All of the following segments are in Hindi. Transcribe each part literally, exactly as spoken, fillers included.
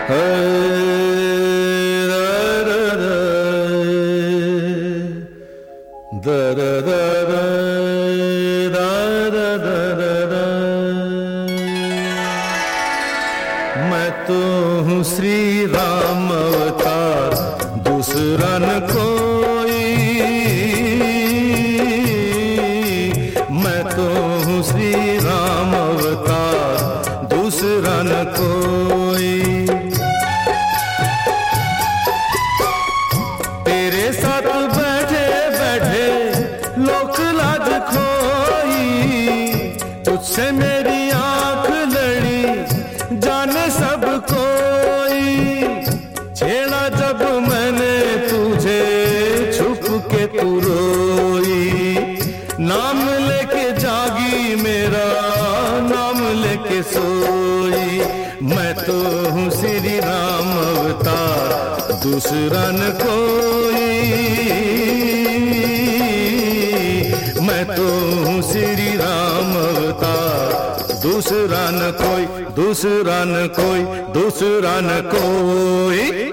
मैं तो हूँ श्री राम अवतार, दूसरा न कोई। मैं तो हूँ श्री राम अवतार, दूसरा न कोई। तेरे साथ बैठे बैठे लोक लाज खोई, तुझसे मेरी आंख लड़ी जाने सब कोई। छेड़ा जब मैंने तुझे छुप के तू रोई, नाम लेके जागी मेरा नाम लेके सोई। मैं तो हूँ श्री राम अवतार, दूसरा न कोई। मैं तो हूँ श्री राम अवतार, दूसरा न कोई, दूसरा न कोई, दूसरा न कोई।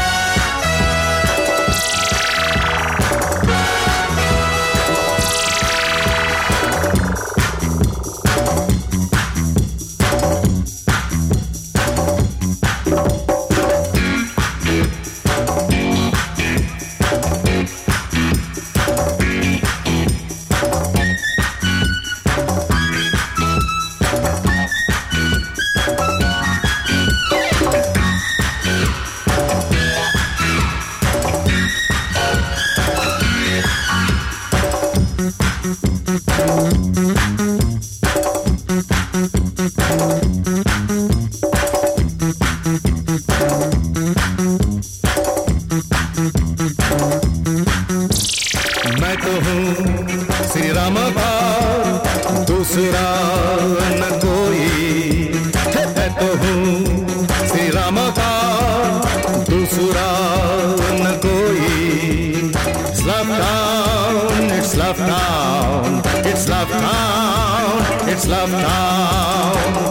मैं तो हूँ श्री राम अवतार, दूसरा न कोई। मैं तो हूँ श्री राम अवतार, दूसरा न कोई। It's love town, it's love town, it's love town, it's love town.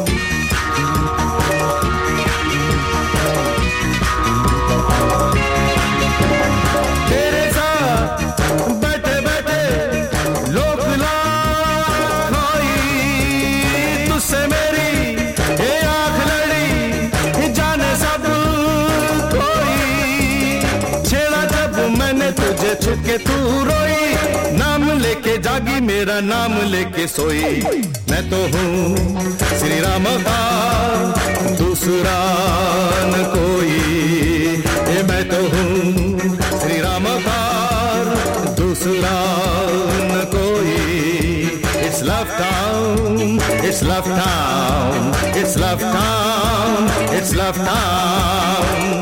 तुझे छुप के तू रोई, नाम लेके जागी मेरा नाम लेके सोई। मैं तो हूँ श्री राम अवतार, दूसरा न कोई। ये मैं तो हूँ श्री राम अवतार, दूसरा न कोई। It's love town, it's love town, it's love town, it's love town.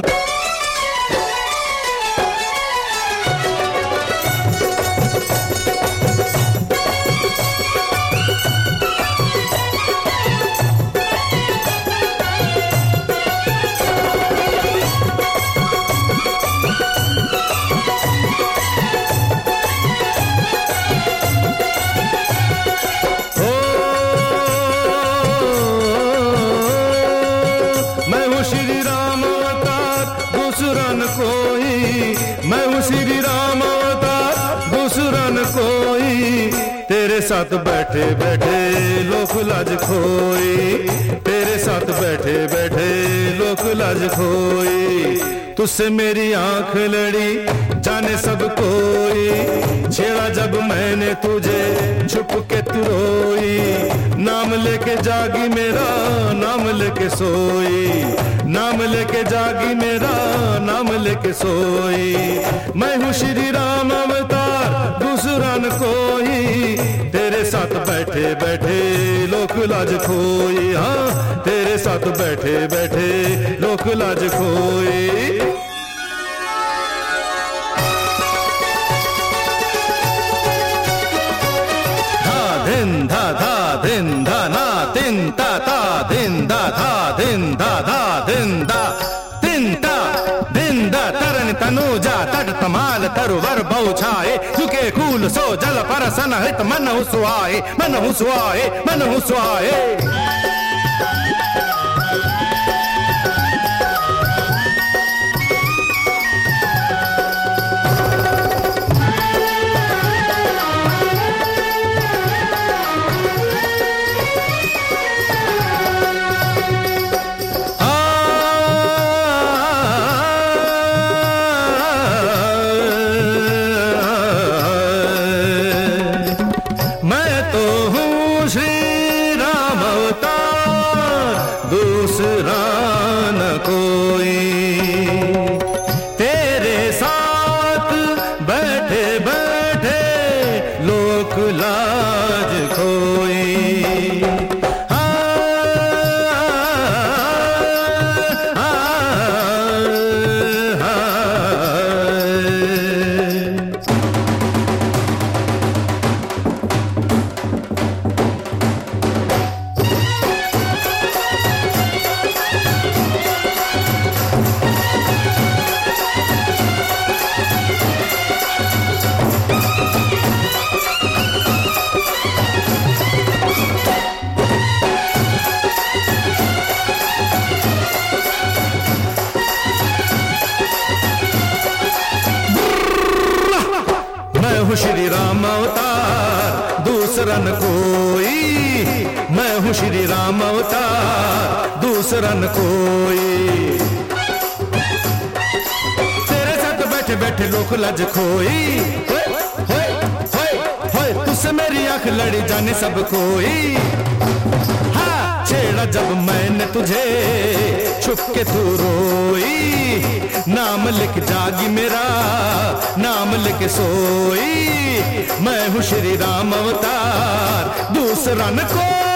मैं हूँ श्री राम अवतार, दूसरा न कोई। तेरे साथ बैठे बैठे लोक लाज खोई, तेरे साथ बैठे बैठे लोक लाज खोई। तुझसे मेरी आंख लड़ी जाने सब कोई, छेड़ा जब मैंने तुझे छुप के तू रोई। नाम लेके जागी मेरा नाम लेके सोई, नाम लेके जागी मेरा नाम लेके सोई। मैं हूँ श्री राम अवतार, दूसरा न कोई। तेरे साथ बैठे बैठे लोक लाज खोई, हाँ तेरे साथ बैठे बैठे लोक लाज खोई। धिन धा धा धिन धा ना तिन ता ता धिन धा धा धिन धा धा धिन धा तिन ता धिन धा तरन तनुजा तट तमाल तरुवर बहुछाए। झुके कूल सो जल परसन हित मन हुसुआए, मन हुसुआए, मन हुसुआए। तेरा न कोई। तेरे साथ बैठे बैठे लोक लाज खोई। मैं हूँ श्री राम अवतार दूसरा न कोई। मैं हूँ श्री राम अवतार दूसरा न कोई। तेरे साथ बैठे बैठे लोक लाज खोई। होए होए होए होए तुझसे मेरी आंख लड़ी जाने सब कोई। हाँ छेड़ा जब मैंने तुझे छुप के तू रोई। नाम लिख जागी मेरा नाम लिख सोई। मैं हूँ श्री राम अवतार दूसरा न कोई।